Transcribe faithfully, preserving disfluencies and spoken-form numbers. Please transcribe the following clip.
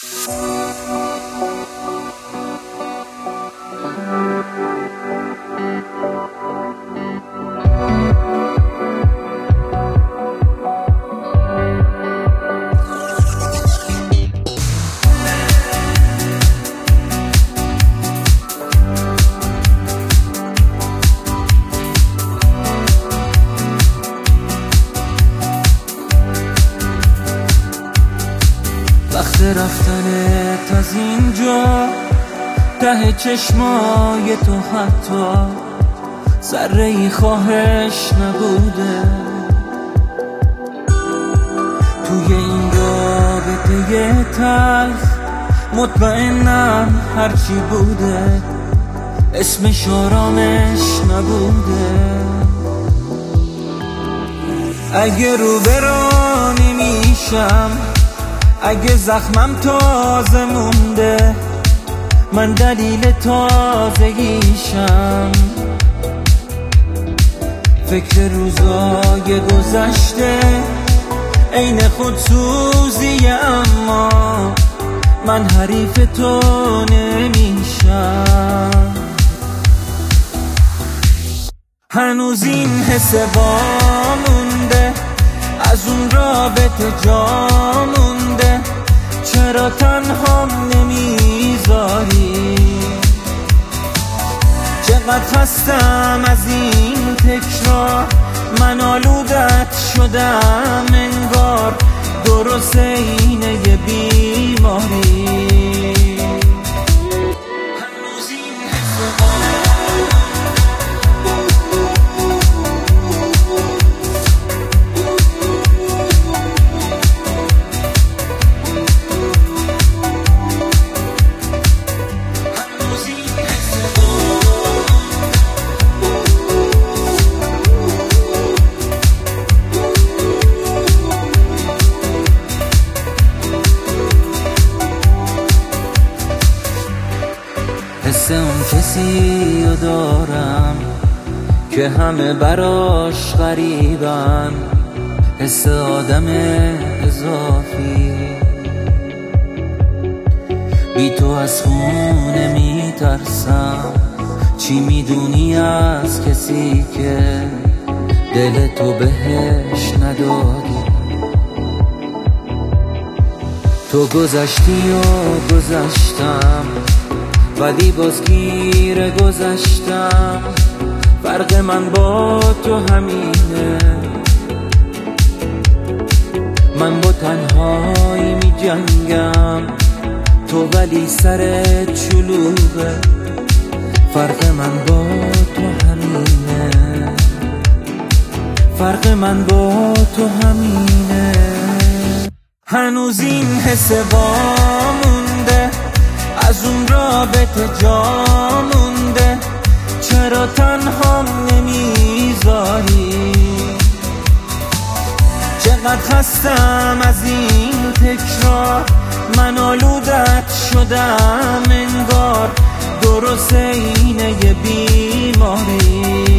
وقت رفتنت از اینجا، ته چشمای تو حتی ذره ای خواهش نبوده. توی این رابطه تلخ مطمئنم هرچی بوده اسمش آرامش نبوده. اگه رو برا نمیشم، اگه زخمم تازه مونده، من دلیل تازگیشم. فکر روزای گذشته عین خودسوزی، اما من حریف تو نمیشم. هنوز این حس با مونده، از اون رابطه جا مونده. چرا تنهام نمیذاری؟ چقدر هستم از این تکرار، من آلودت شدم انگار، درست اینه یه بیماری. هنوز این حس حس اون کسی رو دارم که همه براش غریبن، حس آدم اضافی. بی تو از خونه میترسم، چی میدونی از کسی که دل تو بهش ندادی. تو گذشتی و گذشتم، ولی باز گیر گذشتم. فرق من با تو همینه، من با تنهایی می جنگم، تو ولی سرت شلوغه. فرق من با تو همینه، فرق من با تو همینه. هنوز این حس با مونده، از اون رابطه جا مونده. چرا تنهام نمیذاری؟ چقدر هستم از این تکرار، من آلودت شدم انگار، درست اینه یه بیماری.